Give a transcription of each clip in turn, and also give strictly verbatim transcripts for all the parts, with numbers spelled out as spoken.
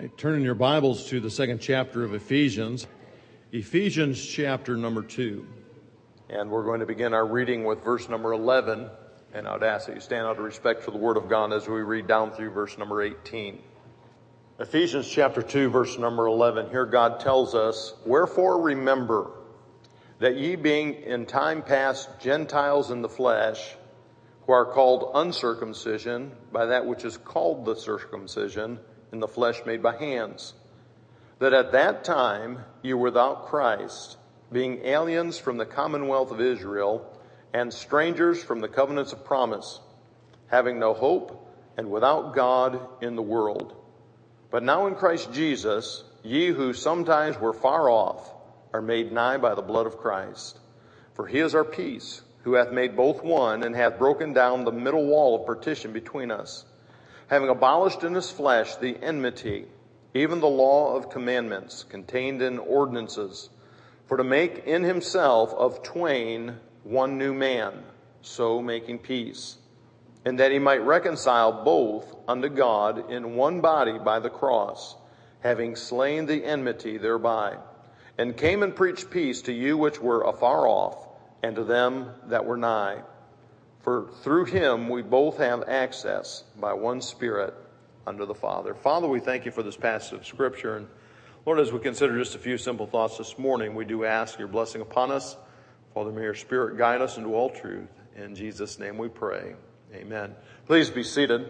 right, turn in your Bibles to the second chapter of Ephesians, Ephesians chapter number two. And we're going to begin our reading with verse number eleven. And I would ask that you stand out of respect for the Word of God as we read down through verse number eighteen. Ephesians chapter two, verse number eleven. Here God tells us, "Wherefore remember that ye being in time past Gentiles in the flesh, who are called uncircumcision by that which is called the circumcision in the flesh made by hands, that at that time you were without Christ, being aliens from the commonwealth of Israel, and strangers from the covenants of promise, having no hope and without God in the world. But now in Christ Jesus, ye who sometimes were far off are made nigh by the blood of Christ. For he is our peace, who hath made both one, and hath broken down the middle wall of partition between us, having abolished in his flesh the enmity, even the law of commandments contained in ordinances, for to make in himself of twain one new man, so making peace, and that he might reconcile both unto God in one body by the cross, having slain the enmity thereby, and came and preached peace to you which were afar off, and to them that were nigh. For through him we both have access by one Spirit unto the Father." Father, we thank you for this passage of Scripture. And Lord, as we consider just a few simple thoughts this morning, we do ask your blessing upon us. Father, may your Spirit guide us into all truth. In Jesus' name we pray. Amen. Please be seated.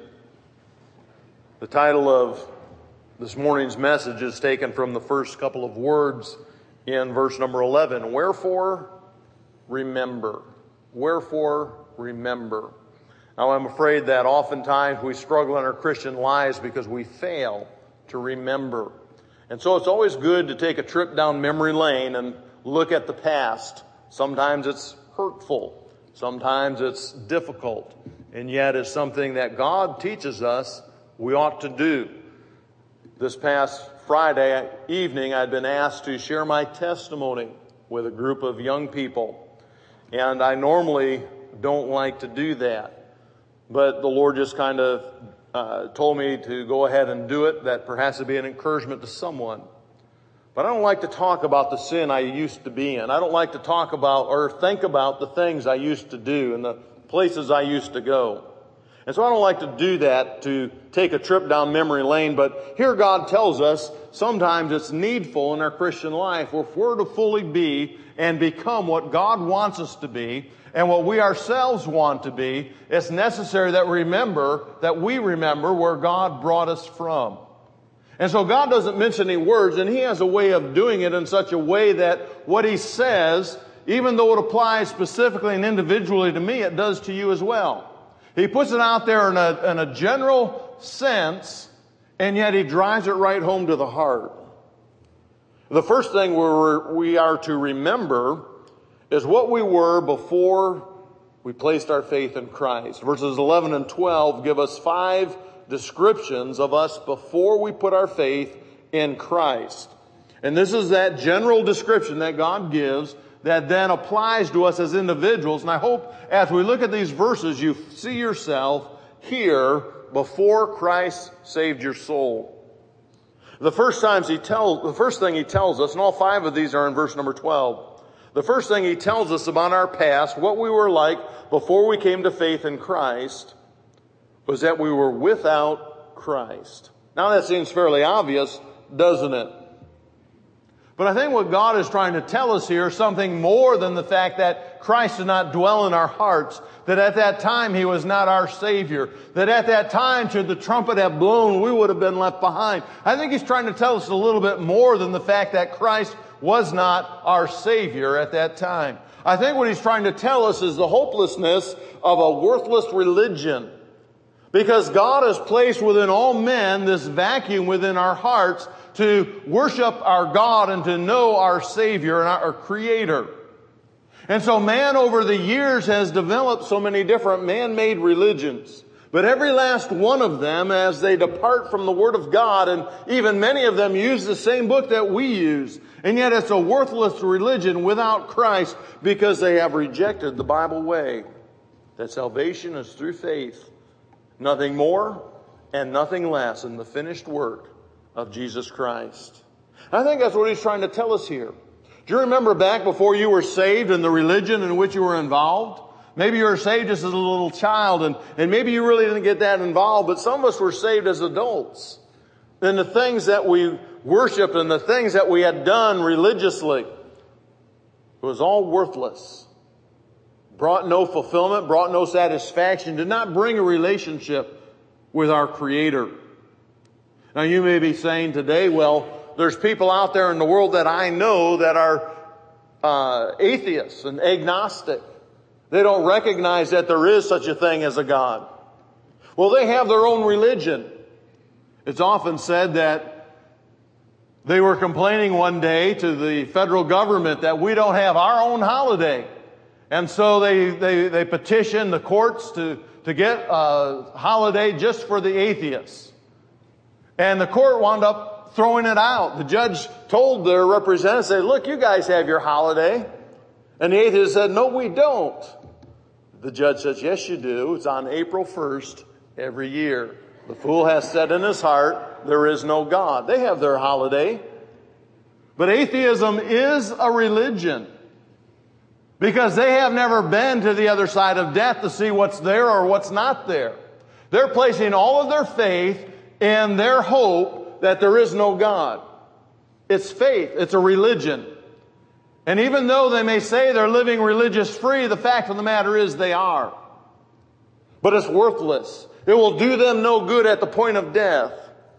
The title of this morning's message is taken from the first couple of words in verse number eleven. Wherefore, remember. Wherefore, remember. Now, I'm afraid that oftentimes we struggle in our Christian lives because we fail to remember. And so it's always good to take a trip down memory lane and look at the past. Sometimes it's hurtful. Sometimes it's difficult. And yet it's something that God teaches us we ought to do. This past Friday evening, I'd been asked to share my testimony with a group of young people. And I normally don't like to do that. But the Lord just kind of uh, told me to go ahead and do it, that perhaps it'd be an encouragement to someone. But I don't like to talk about the sin I used to be in. I don't like to talk about or think about the things I used to do and the places I used to go. And so I don't like to do that, to take a trip down memory lane. But here God tells us sometimes it's needful in our Christian life, if we're to fully be and become what God wants us to be and what we ourselves want to be, it's necessary that we remember, that we remember where God brought us from. And so God doesn't mince any words, and he has a way of doing it in such a way that what he says, even though it applies specifically and individually to me, it does to you as well. He puts it out there in a, in a general sense, and yet he drives it right home to the heart. The first thing we're, we are to remember is what we were before we placed our faith in Christ. Verses eleven and twelve give us five descriptions of us before we put our faith in Christ. And this is that general description that God gives that then applies to us as individuals. And I hope as we look at these verses, you see yourself here before Christ saved your soul. The first times he tells, the first thing he tells us, and all five of these are in verse number twelve. The first thing he tells us about our past, what we were like before we came to faith in Christ, was that we were without Christ. Now that seems fairly obvious, doesn't it? But I think what God is trying to tell us here is something more than the fact that Christ did not dwell in our hearts, that at that time he was not our Savior, that at that time, should the trumpet have blown, we would have been left behind. I think he's trying to tell us a little bit more than the fact that Christ was not our Savior at that time. I think what he's trying to tell us is the hopelessness of a worthless religion. Because God has placed within all men this vacuum within our hearts to worship our God and to know our Savior and our Creator. And so man over the years has developed so many different man-made religions. But every last one of them, as they depart from the Word of God, and even many of them use the same book that we use, and yet it's a worthless religion without Christ because they have rejected the Bible way. That salvation is through faith. Nothing more and nothing less in the finished work of Jesus Christ. I think that's what he's trying to tell us here. Do you remember back before you were saved and the religion in which you were involved? Maybe you were saved just as a little child, and, and maybe you really didn't get that involved, but some of us were saved as adults. And the things that we worshiped and the things that we had done religiously, it was all worthless. Brought no fulfillment, brought no satisfaction, did not bring a relationship with our Creator. Now you may be saying today, well, there's people out there in the world that I know that are uh, atheists and agnostic. They don't recognize that there is such a thing as a God. Well, they have their own religion. It's often said that they were complaining one day to the federal government that we don't have our own holiday. And so they, they, they petitioned the courts to, to get a holiday just for the atheists. And the court wound up throwing it out. The judge told their representative, say, look, you guys have your holiday. And the atheist said, no, we don't. The judge says, yes, you do. It's on April first every year. The fool has said in his heart, there is no God. They have their holiday. But atheism is a religion, because they have never been to the other side of death to see what's there or what's not there. They're placing all of their faith in their hope that there is no God. It's faith. It's a religion. And even though they may say they're living religious free, the fact of the matter is they are. But it's worthless. It will do them no good at the point of death.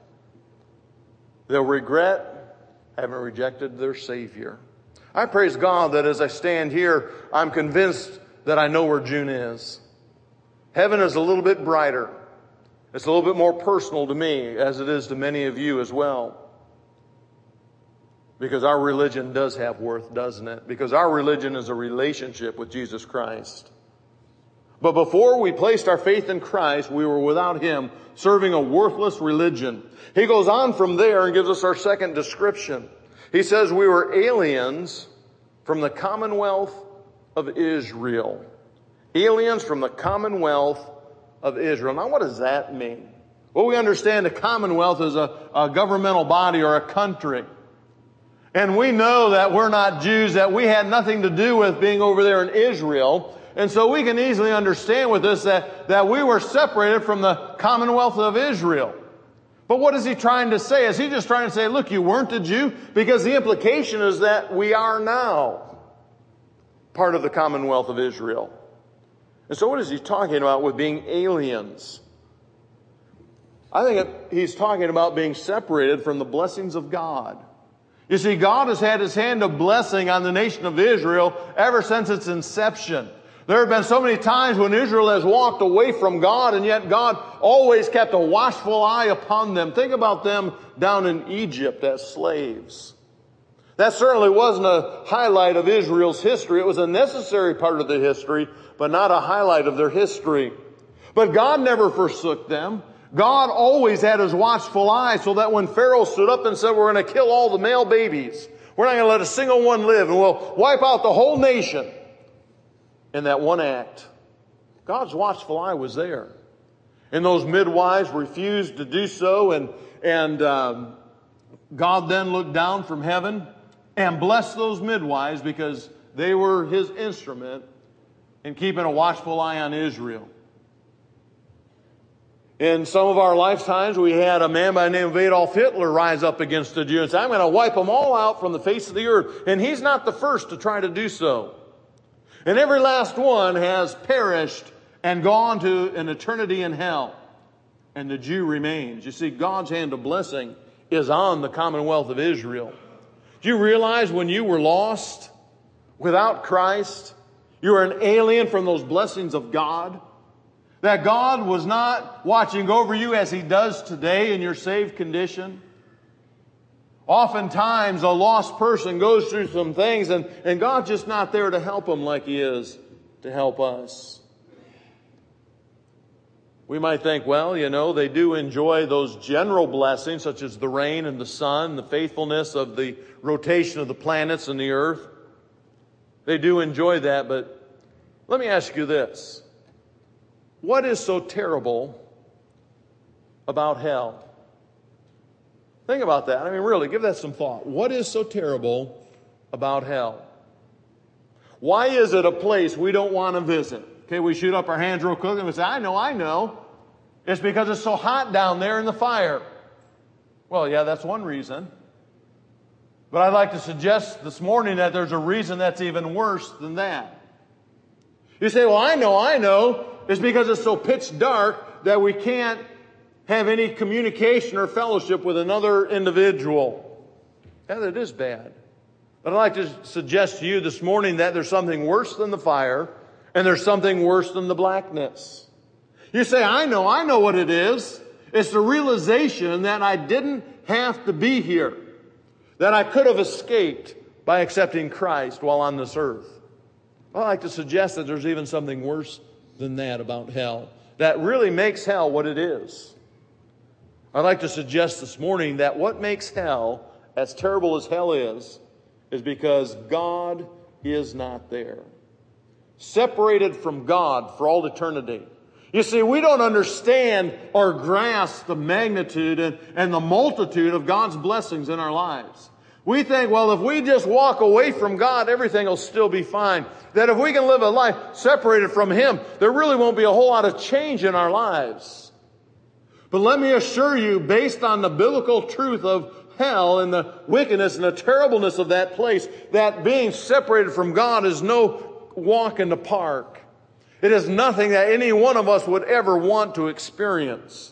They'll regret having rejected their Savior. I praise God that as I stand here, I'm convinced that I know where June is. Heaven is a little bit brighter. It's a little bit more personal to me, as it is to many of you as well. Because our religion does have worth, doesn't it? Because our religion is a relationship with Jesus Christ. But before we placed our faith in Christ, we were without Him, serving a worthless religion. He goes on from there and gives us our second description. He says we were aliens from the commonwealth of Israel. Aliens from the commonwealth of Israel. Now what does that mean? Well, we understand a commonwealth is a, a governmental body or a country. And we know that we're not Jews, that we had nothing to do with being over there in Israel. And so we can easily understand with this that, that we were separated from the commonwealth of Israel. But what is he trying to say? Is he just trying to say, look, you weren't a Jew? Because the implication is that we are now part of the commonwealth of Israel. And so what is he talking about with being aliens? I think he's talking about being separated from the blessings of God. You see, God has had His hand of blessing on the nation of Israel ever since its inception. There have been so many times when Israel has walked away from God, and yet God always kept a watchful eye upon them. Think about them down in Egypt as slaves. That certainly wasn't a highlight of Israel's history. It was a necessary part of the history, but not a highlight of their history. But God never forsook them. God always had His watchful eye, so that when Pharaoh stood up and said, we're going to kill all the male babies, we're not going to let a single one live, and we'll wipe out the whole nation, in that one act, God's watchful eye was there. And those midwives refused to do so, and, and um, God then looked down from heaven and blessed those midwives because they were His instrument in keeping a watchful eye on Israel. In some of our lifetimes, we had a man by the name of Adolf Hitler rise up against the Jews and say, I'm going to wipe them all out from the face of the earth. And he's not the first to try to do so. And every last one has perished and gone to an eternity in hell. And the Jew remains. You see, God's hand of blessing is on the commonwealth of Israel. Do you realize when you were lost, without Christ, you were an alien from those blessings of God? That God was not watching over you as He does today in your saved condition? Oftentimes a lost person goes through some things and, and God's just not there to help them like He is to help us. We might think, well, you know, they do enjoy those general blessings such as the rain and the sun, the faithfulness of the rotation of the planets and the earth. They do enjoy that, but let me ask you this. What is so terrible about hell? Think about that. I mean, really, give that some thought. What is so terrible about hell? Why is it a place we don't want to visit? Okay, we shoot up our hands real quick and we say, I know, I know. It's because it's so hot down there in the fire. Well, yeah, that's one reason. But I'd like to suggest this morning that there's a reason that's even worse than that. You say, well, I know, I know. It's because it's so pitch dark that we can't have any communication or fellowship with another individual. Yeah, that is bad. But I'd like to suggest to you this morning that there's something worse than the fire, and there's something worse than the blackness. You say, I know, I know what it is. It's the realization that I didn't have to be here, that I could have escaped by accepting Christ while on this earth. I'd like to suggest that there's even something worse than that about hell, that really makes hell what it is. I'd like to suggest this morning that what makes hell as terrible as hell is, is because God is not there. Separated from God for all eternity. You see, we don't understand or grasp the magnitude and, and the multitude of God's blessings in our lives. We think, well, if we just walk away from God, everything will still be fine. That if we can live a life separated from Him, there really won't be a whole lot of change in our lives. But let me assure you, based on the biblical truth of hell and the wickedness and the terribleness of that place, that being separated from God is no walk in the park. It is nothing that any one of us would ever want to experience.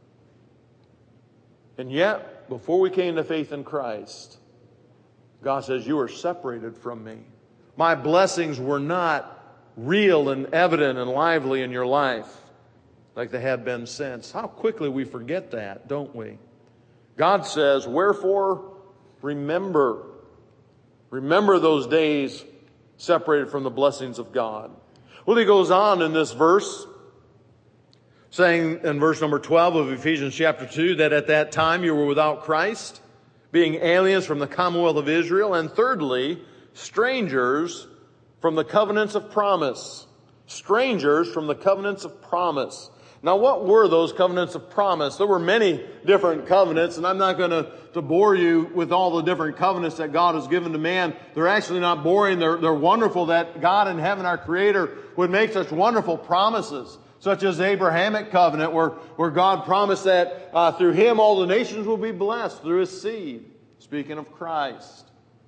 And yet, before we came to faith in Christ, God says, you are separated from me. My blessings were not real and evident and lively in your life like they have been since. How quickly we forget that, don't we? God says, wherefore, remember. Remember those days separated from the blessings of God. Well, he goes on in this verse, saying in verse number twelve of Ephesians chapter two, that at that time you were without Christ, being aliens from the commonwealth of Israel, and thirdly, strangers from the covenants of promise. Strangers from the covenants of promise. Now, what were those covenants of promise? There were many different covenants, and I'm not going to, to bore you with all the different covenants that God has given to man. They're actually not boring. They're, they're wonderful that God in heaven, our Creator, would make such wonderful promises, such as the Abrahamic covenant, where, where God promised that uh, through him all the nations will be blessed, through his seed, speaking of Christ.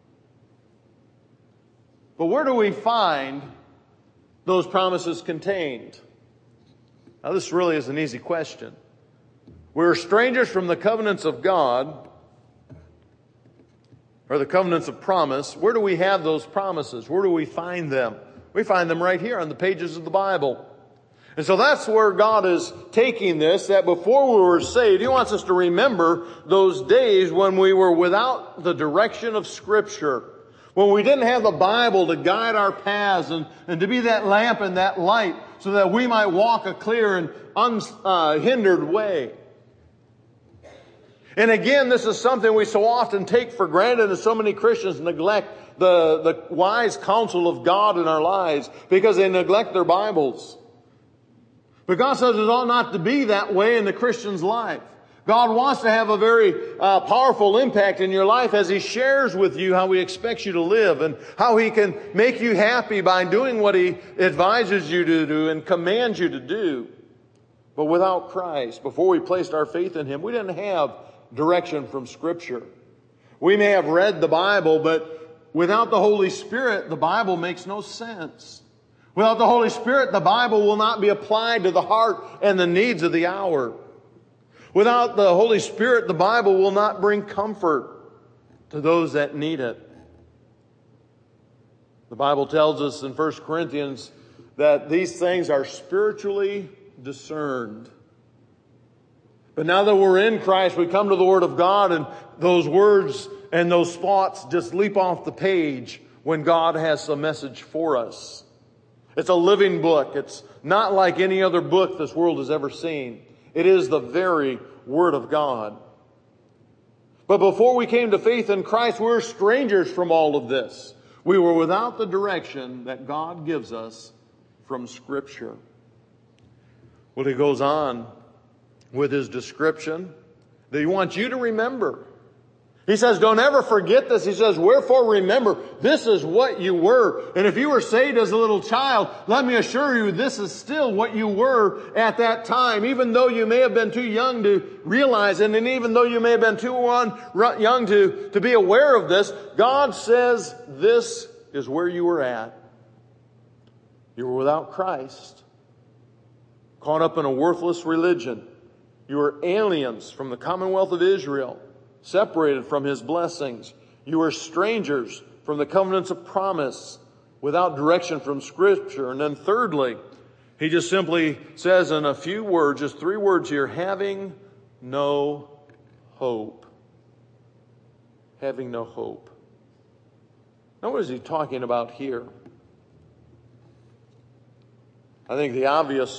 But where do we find those promises contained? Now, this really is an easy question. We're strangers from the covenants of God, or the covenants of promise. Where do we have those promises? Where do we find them? We find them right here on the pages of the Bible. And so that's where God is taking this, that before we were saved, He wants us to remember those days when we were without the direction of Scripture, when we didn't have the Bible to guide our paths and, and to be that lamp and that light so that we might walk a clear and unhindered way. And again, this is something we so often take for granted, and so many Christians neglect the, the wise counsel of God in our lives because they neglect their Bibles. But God says it ought not to be that way in the Christian's life. God wants to have a very uh, powerful impact in your life as He shares with you how He expects you to live and how He can make you happy by doing what He advises you to do and commands you to do. But without Christ, before we placed our faith in Him, we didn't have direction from Scripture. We may have read the Bible, but without the Holy Spirit, the Bible makes no sense. Without the Holy Spirit, the Bible will not be applied to the heart and the needs of the hour. Without the Holy Spirit, the Bible will not bring comfort to those that need it. The Bible tells us in First Corinthians that these things are spiritually discerned. But now that we're in Christ, we come to the Word of God, and those words and those thoughts just leap off the page when God has a message for us. It's a living book. It's not like any other book this world has ever seen. It is the very Word of God. But before we came to faith in Christ, we were strangers from all of this. We were without the direction that God gives us from Scripture. Well, he goes on with his description that he wants you to remember. He says, don't ever forget this. He says, wherefore remember, this is what you were. And if you were saved as a little child, let me assure you, this is still what you were at that time. Even though you may have been too young to realize it, and even though you may have been too young to, to be aware of this, God says this is where you were at. You were without Christ, caught up in a worthless religion. You were aliens from the commonwealth of Israel, separated from His blessings. You were strangers from the covenants of promise, without direction from Scripture. And then thirdly, He just simply says in a few words, just three words here, having no hope. Having no hope. Now what is He talking about here? I think the obvious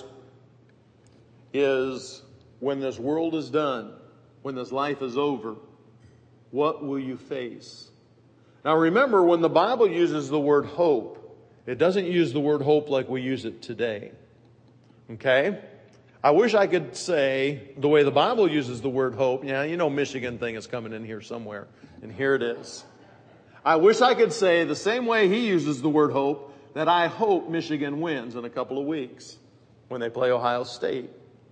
is when this world is done, when this life is over, what will you face? Now remember, when the Bible uses the word hope, it doesn't use the word hope like we use it today. Okay? I wish I could say the way the Bible uses the word hope. Yeah, you know Michigan thing is coming in here somewhere. And here it is. I wish I could say the same way he uses the word hope, that I hope Michigan wins in a couple of weeks when they play Ohio State.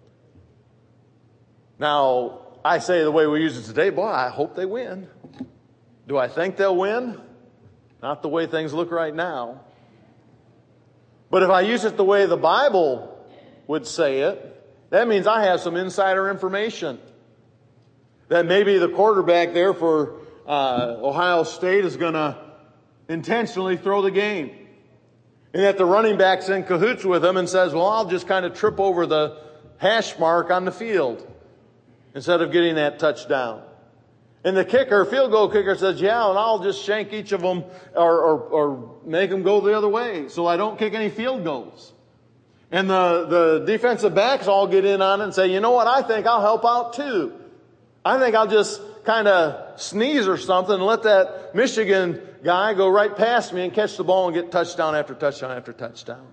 Now, I say the way we use it today, boy, I hope they win. Do I think they'll win? Not the way things look right now. But if I use it the way the Bible would say it, that means I have some insider information. That maybe the quarterback there for uh, Ohio State is going to intentionally throw the game. And that the running back's in cahoots with him and says, well, I'll just kind of trip over the hash mark on the field instead of getting that touchdown. And the kicker, field goal kicker, says, yeah, and I'll just shank each of them or, or, or make them go the other way so I don't kick any field goals. And the, the defensive backs all get in on it and say, you know what, I think I'll help out too. I think I'll just kind of sneeze or something and let that Michigan guy go right past me and catch the ball and get touchdown after touchdown after touchdown.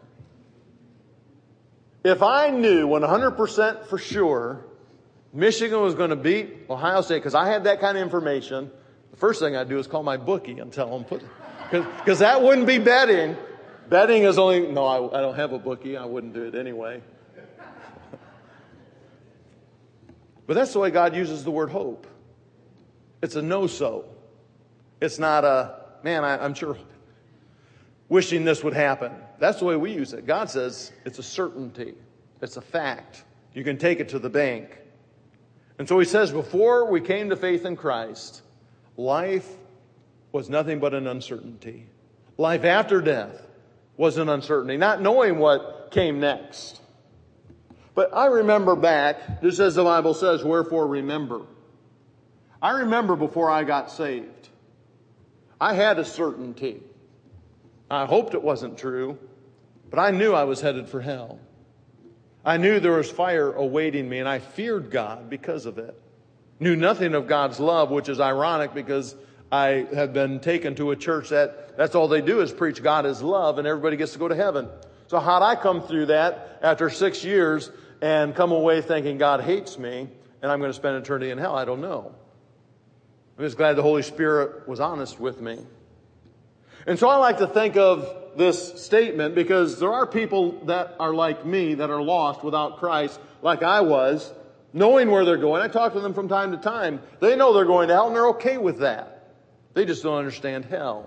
If I knew one hundred percent for sure Michigan was going to beat Ohio State, because I had that kind of information, the first thing I'd do is call my bookie and tell them, put, because that wouldn't be betting. Betting is only, no, I, I don't have a bookie. I wouldn't do it anyway. But that's the way God uses the word hope. It's a no-so. It's not a, man, I, I'm sure wishing this would happen. That's the way we use it. God says it's a certainty. It's a fact. You can take it to the bank. And so He says, before we came to faith in Christ, life was nothing but an uncertainty. Life after death was an uncertainty, not knowing what came next. But I remember back, just as the Bible says, wherefore remember. I remember before I got saved, I had a certainty. I hoped it wasn't true, but I knew I was headed for hell. I knew there was fire awaiting me, and I feared God because of it. Knew nothing of God's love, which is ironic because I have been taken to a church that that's all they do is preach God is love, and everybody gets to go to heaven. So how'd I come through that after six years and come away thinking God hates me and I'm going to spend eternity in hell? I don't know. I'm just glad the Holy Spirit was honest with me. And so I like to think of this statement because there are people that are like me, that are lost without Christ, like I was, knowing where they're going. I talk to them from time to time. They know they're going to hell and they're okay with that. They just don't understand hell.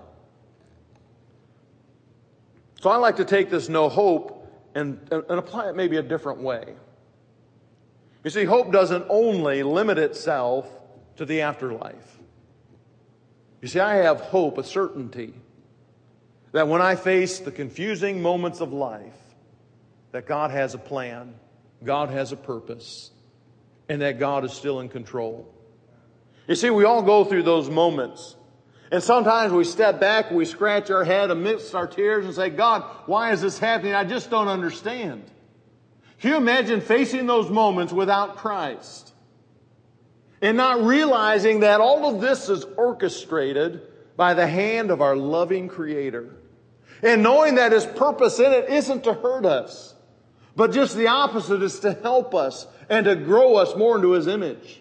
So I like to take this no hope and, and apply it maybe a different way. You see, hope doesn't only limit itself to the afterlife. You see, I have hope, a certainty, that when I face the confusing moments of life, that God has a plan, God has a purpose, and that God is still in control. You see, we all go through those moments. And sometimes we step back, we scratch our head amidst our tears and say, God, why is this happening? I just don't understand. Can you imagine facing those moments without Christ? And not realizing that all of this is orchestrated by the hand of our loving Creator. And knowing that His purpose in it isn't to hurt us, but just the opposite, is to help us and to grow us more into His image.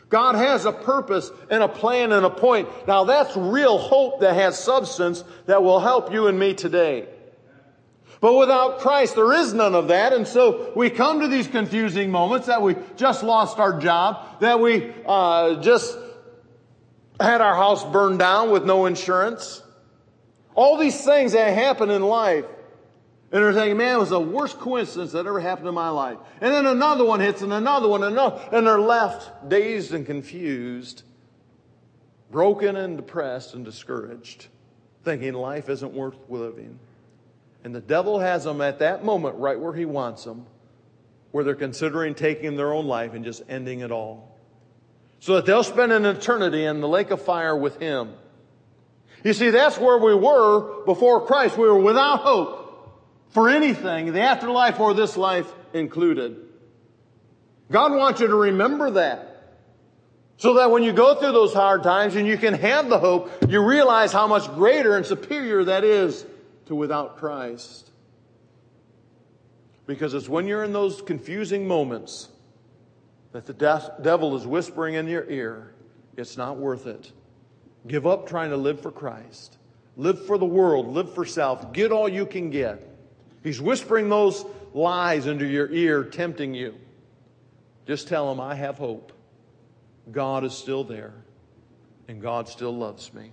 God has a purpose and a plan and a point. Now that's real hope that has substance that will help you and me today. But without Christ, there is none of that. And so we come to these confusing moments that we just lost our job, that we uh, just had our house burned down with no insurance. All these things that happen in life. And they're thinking, man, it was the worst coincidence that ever happened in my life. And then another one hits and another one and another. And they're left dazed and confused, broken and depressed and discouraged, thinking life isn't worth living. And the devil has them at that moment right where he wants them, where they're considering taking their own life and just ending it all. So that they'll spend an eternity in the lake of fire with him. You see, that's where we were before Christ. We were without hope for anything, the afterlife or this life included. God wants you to remember that. So that when you go through those hard times and you can have the hope, you realize how much greater and superior that is to without Christ. Because it's when you're in those confusing moments that the de- devil is whispering in your ear, it's not worth it. Give up trying to live for Christ. Live for the world. Live for self. Get all you can get. He's whispering those lies into your ear, tempting you. Just tell him, I have hope. God is still there. And God still loves me.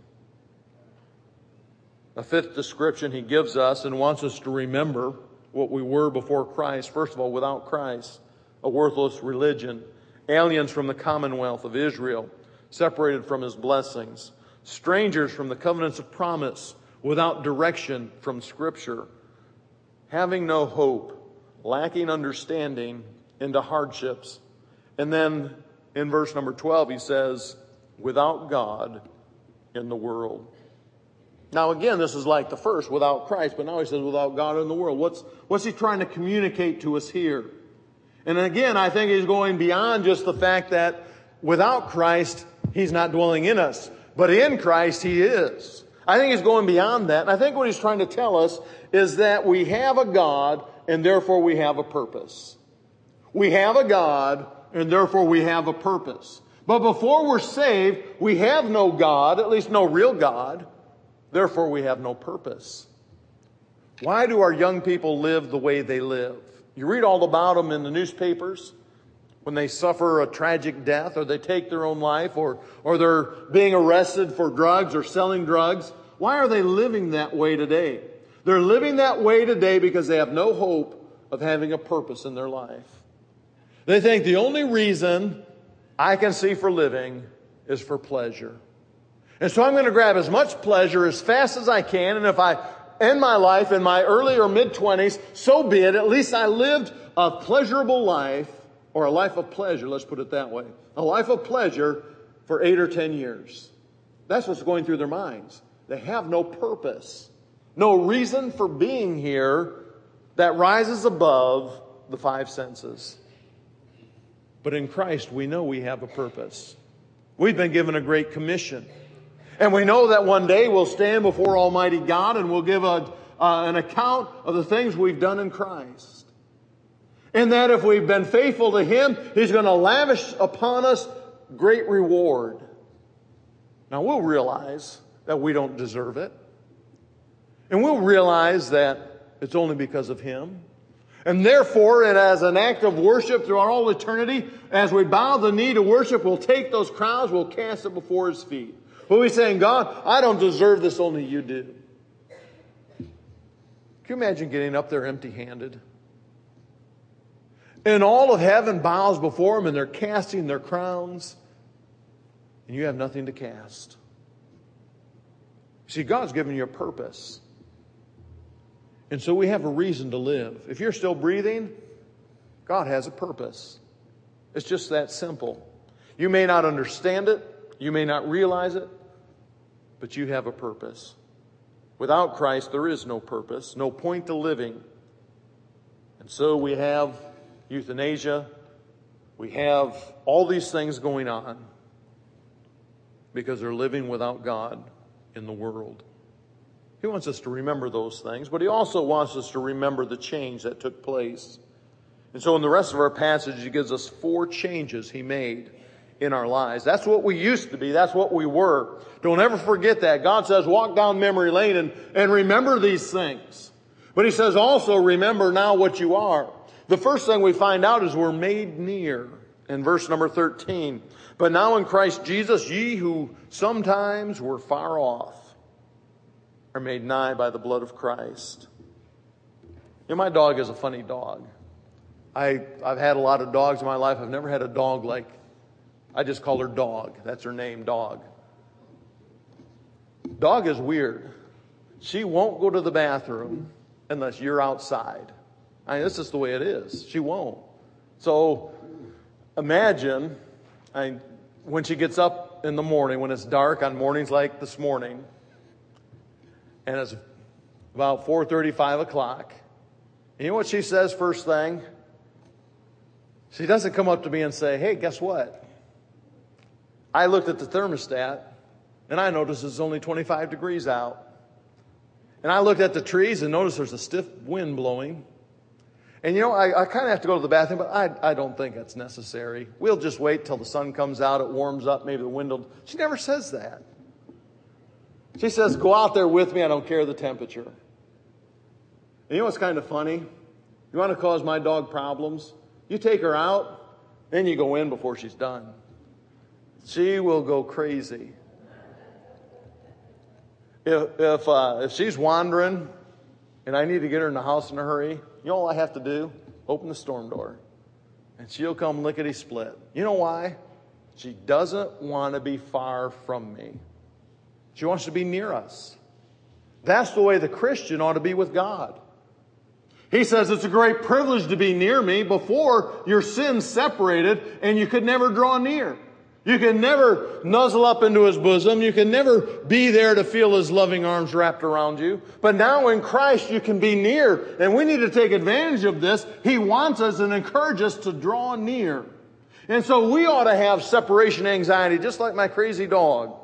A fifth description he gives us and wants us to remember what we were before Christ. First of all, without Christ, a worthless religion. Aliens from the commonwealth of Israel, separated from his blessings. Strangers from the covenants of promise, without direction from Scripture. Having no hope, lacking understanding into hardships. And then in verse number twelve he says, without God in the world. Now again, this is like the first, without Christ, but now he says without God in the world. What's, what's he trying to communicate to us here? And again, I think he's going beyond just the fact that without Christ, he's not dwelling in us. But in Christ, he is. I think he's going beyond that. And I think what he's trying to tell us is that we have a God, and therefore we have a purpose. We have a God, and therefore we have a purpose. But before we're saved, we have no God, at least no real God. Therefore, we have no purpose. Why do our young people live the way they live? You read all about them in the newspapers when they suffer a tragic death or they take their own life or, or they're being arrested for drugs or selling drugs. Why are they living that way today? They're living that way today because they have no hope of having a purpose in their life. They think the only reason I can see for living is for pleasure. And so I'm going to grab as much pleasure as fast as I can. And if I end my life in my early or mid-twenties, so be it. At least I lived a pleasurable life, or a life of pleasure, let's put it that way. A life of pleasure for eight or ten years. That's what's going through their minds. They have no purpose. No reason for being here that rises above the five senses. But in Christ, we know we have a purpose. We've been given a great commission. And we know that one day we'll stand before Almighty God and we'll give a, uh, an account of the things we've done in Christ. And that if we've been faithful to Him, He's going to lavish upon us great reward. Now we'll realize that we don't deserve it. And we'll realize that it's only because of Him. And therefore, and as an act of worship throughout all eternity, as we bow the knee to worship, we'll take those crowns, we'll cast it before His feet. We'll be saying, God, I don't deserve this, only You do. Can you imagine getting up there empty-handed? And all of heaven bows before Him and they're casting their crowns. And you have nothing to cast. See, God's given you a purpose. And so we have a reason to live. If you're still breathing, God has a purpose. It's just that simple. You may not understand it. You may not realize it. But you have a purpose. Without Christ, there is no purpose, no point to living. And so we have euthanasia. We have all these things going on because they're living without God in the world. He wants us to remember those things, but He also wants us to remember the change that took place. And so in the rest of our passage, He gives us four changes He made in our lives. That's what we used to be. That's what we were. Don't ever forget that. God says, walk down memory lane and, and remember these things. But He says also, remember now what you are. The first thing we find out is we're made near in verse number thirteen. But now in Christ Jesus, ye who sometimes were far off are made nigh by the blood of Christ. You know, my dog is a funny dog. I, I've had a lot of dogs in my life. I've never had a dog like, I just call her Dog. That's her name, Dog. Dog is weird. She won't go to the bathroom unless you're outside. I mean, this is the way it is. She won't. So imagine I, when she gets up in the morning, when it's dark on mornings like this morning, and it's about four thirty, five o'clock. And you know what she says first thing? She doesn't come up to me and say, hey, guess what? I looked at the thermostat, and I noticed it's only twenty-five degrees out. And I looked at the trees and noticed there's a stiff wind blowing. And you know, I, I kind of have to go to the bathroom, but I, I don't think it's necessary. We'll just wait till the sun comes out, it warms up, maybe the wind will... She never says that. She says, go out there with me, I don't care the temperature. And you know what's kind of funny? You want to cause my dog problems? You take her out, then you go in before she's done. She will go crazy. If if, uh, if she's wandering and I need to get her in the house in a hurry, you know all I have to do? Open the storm door. And she'll come lickety-split. You know why? She doesn't want to be far from me. She wants to be near us. That's the way the Christian ought to be with God. He says it's a great privilege to be near me. Before, your sins separated and you could never draw near. You can never nuzzle up into His bosom. You can never be there to feel His loving arms wrapped around you. But now in Christ you can be near. And we need to take advantage of this. He wants us and encourage us to draw near. And so we ought to have separation anxiety just like my crazy dog.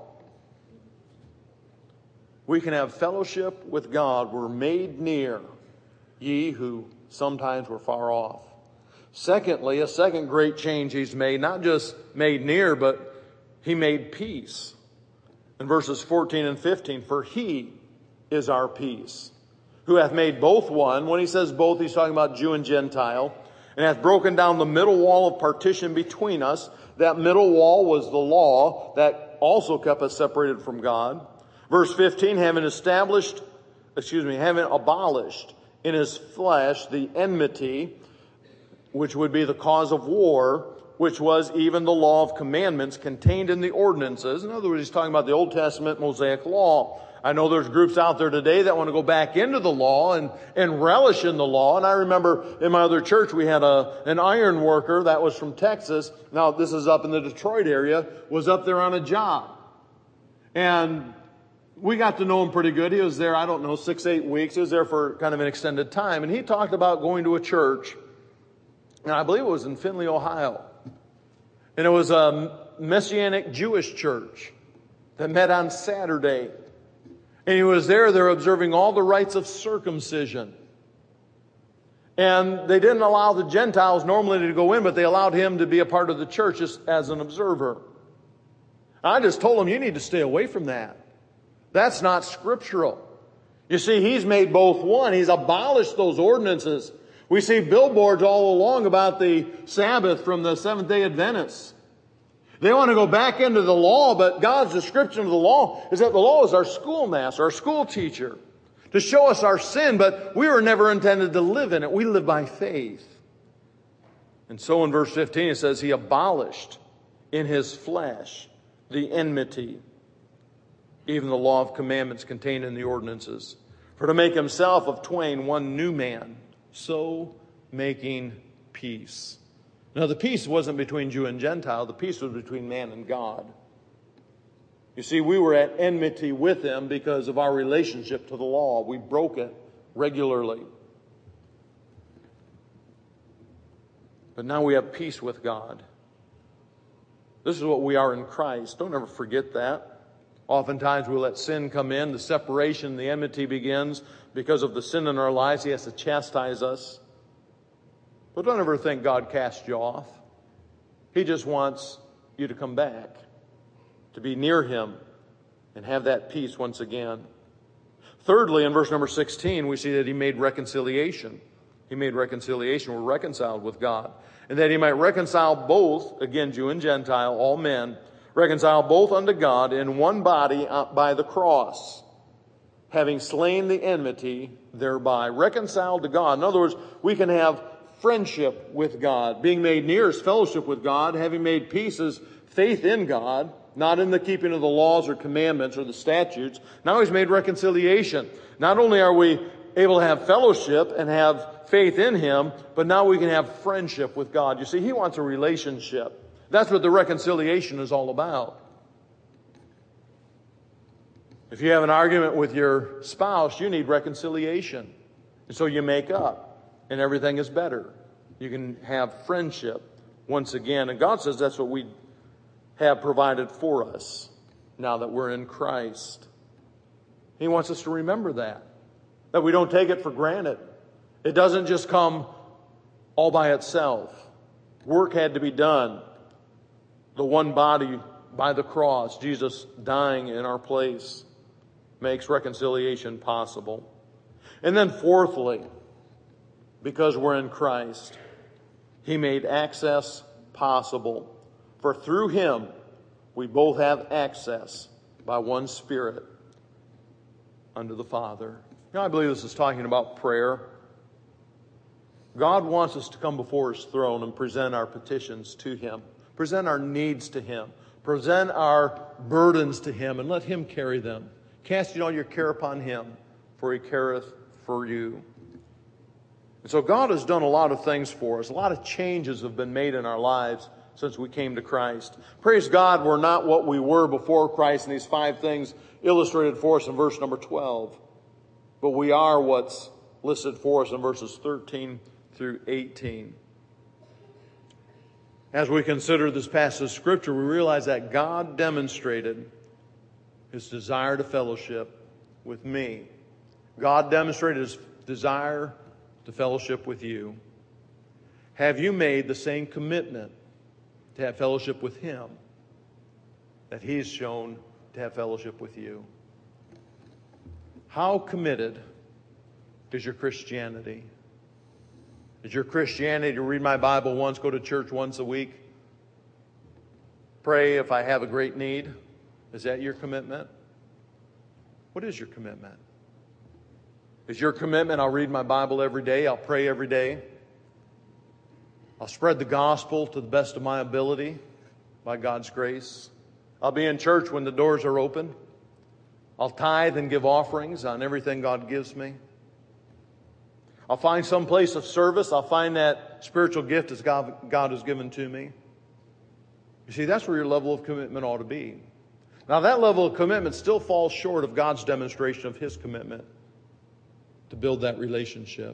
We can have fellowship with God. We're made near, ye who sometimes were far off. Secondly, a second great change He's made, not just made near, but He made peace. In verses fourteen and fifteen, for He is our peace, who hath made both one. When He says both, He's talking about Jew and Gentile, and hath broken down the middle wall of partition between us. That middle wall was the law that also kept us separated from God. Verse fifteen, having established, excuse me, having abolished in His flesh the enmity, which would be the cause of war, which was even the law of commandments contained in the ordinances. In other words, He's talking about the Old Testament Mosaic law. I know there's groups out there today that want to go back into the law and, and relish in the law. And I remember in my other church, we had a, an iron worker that was from Texas. Now, this is up in the Detroit area, was up there on a job. And we got to know him pretty good. He was there, I don't know, six, eight weeks. He was there for kind of an extended time. And he talked about going to a church, and I believe it was in Findlay, Ohio. And it was a Messianic Jewish church that met on Saturday. And he was there, they're observing all the rites of circumcision. And they didn't allow the Gentiles normally to go in, but they allowed him to be a part of the church just as an observer. I just told him, you need to stay away from that. That's not scriptural. You see, He's made both one. He's abolished those ordinances. We see billboards all along about the Sabbath from the Seventh-day Adventists. They want to go back into the law, but God's description of the law is that the law is our schoolmaster, our school teacher, to show us our sin, but we were never intended to live in it. We live by faith. And so in verse fifteen it says, He abolished in His flesh the enmity, even the law of commandments contained in the ordinances, for to make Himself of twain one new man, so making peace. Now the peace wasn't between Jew and Gentile, the peace was between man and God. You see, we were at enmity with Him because of our relationship to the law. We broke it regularly. But now we have peace with God. This is what we are in Christ. Don't ever forget that. Oftentimes we let sin come in. The separation, the enmity begins because of the sin in our lives. He has to chastise us. But don't ever think God cast you off. He just wants you to come back, to be near Him and have that peace once again. Thirdly, in verse number sixteen, we see that He made reconciliation. He made reconciliation. We're reconciled with God. And that He might reconcile both, again, Jew and Gentile, all men, reconcile both unto God in one body by the cross, having slain the enmity thereby. Reconciled to God. In other words, we can have friendship with God. Being made near is fellowship with God. Having made peace is faith in God, not in the keeping of the laws or commandments or the statutes. Now He's made reconciliation. Not only are we able to have fellowship and have faith in Him, but now we can have friendship with God. You see, He wants a relationship. That's what the reconciliation is all about. If you have an argument with your spouse, you need reconciliation. And so you make up, and everything is better. You can have friendship once again. And God says that's what we have provided for us now that we're in Christ. He wants us to remember that, that we don't take it for granted. It doesn't just come all by itself. Work had to be done. The one body by the cross, Jesus dying in our place, makes reconciliation possible. And then fourthly, because we're in Christ, He made access possible. For through Him, we both have access by one Spirit unto the Father. You know, I believe this is talking about prayer. God wants us to come before His throne and present our petitions to Him, present our needs to Him, present our burdens to Him, and let Him carry them. Casting all your care upon Him, for He careth for you. And so God has done a lot of things for us. A lot of changes have been made in our lives since we came to Christ. Praise God, we're not what we were before Christ, and these five things illustrated for us in verse number twelve. But we are what's listed for us in verses thirteen through eighteen. As we consider this passage of Scripture, we realize that God demonstrated His desire to fellowship with me. God demonstrated His desire to fellowship with you. Have you made the same commitment to have fellowship with Him that He's shown to have fellowship with you? How committed is your Christianity? Is your Christianity to read my Bible once, go to church once a week, pray if I have a great need? Is that your commitment? What is your commitment? Is your commitment, I'll read my Bible every day, I'll pray every day, I'll spread the gospel to the best of my ability by God's grace, I'll be in church when the doors are open, I'll tithe and give offerings on everything God gives me, I'll find some place of service, I'll find that spiritual gift that God, God has given to me. You see, that's where your level of commitment ought to be. Now, that level of commitment still falls short of God's demonstration of His commitment to build that relationship.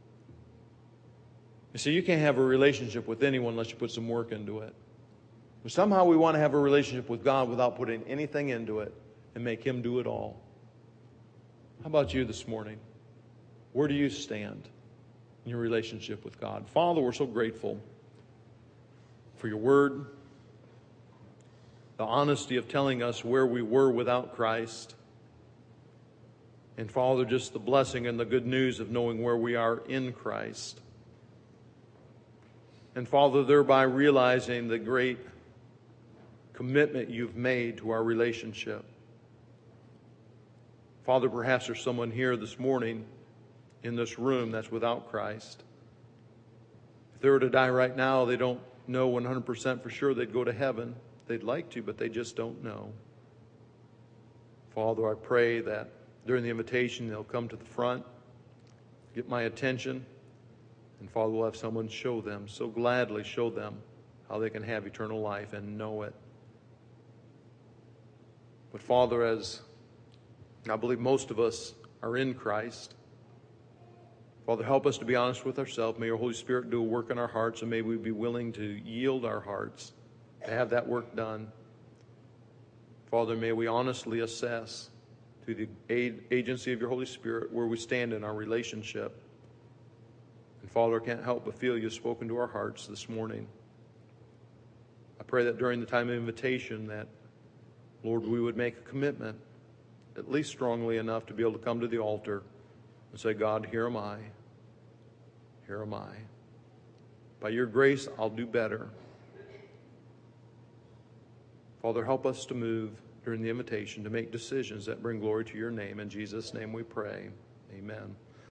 You see, you can't have a relationship with anyone unless you put some work into it. But somehow we want to have a relationship with God without putting anything into it and make Him do it all. How about you this morning? Where do you stand in your relationship with God? Father, we're so grateful for your word, the honesty of telling us where we were without Christ, and Father, just the blessing and the good news of knowing where we are in Christ. And Father, thereby realizing the great commitment you've made to our relationship. Father, perhaps there's someone here this morning in this room that's without Christ. If they were to die right now, they don't know one hundred percent for sure they'd go to heaven. They'd like to, but they just don't know. Father, I pray that during the invitation they'll come to the front, get my attention, and Father, we'll have someone show them, so gladly show them how they can have eternal life and know it. But Father, as I believe most of us are in Christ, Father, help us to be honest with ourselves. May your Holy Spirit do a work in our hearts, and may we be willing to yield our hearts to have that work done. Father, may we honestly assess through the aid, agency of your Holy Spirit where we stand in our relationship. And Father, I can't help but feel you've spoken to our hearts this morning. I pray that during the time of invitation that, Lord, we would make a commitment, at least strongly enough to be able to come to the altar and say, God, here am I. Here am I. By your grace, I'll do better. Father, help us to move during the invitation to make decisions that bring glory to your name. In Jesus' name we pray. Amen.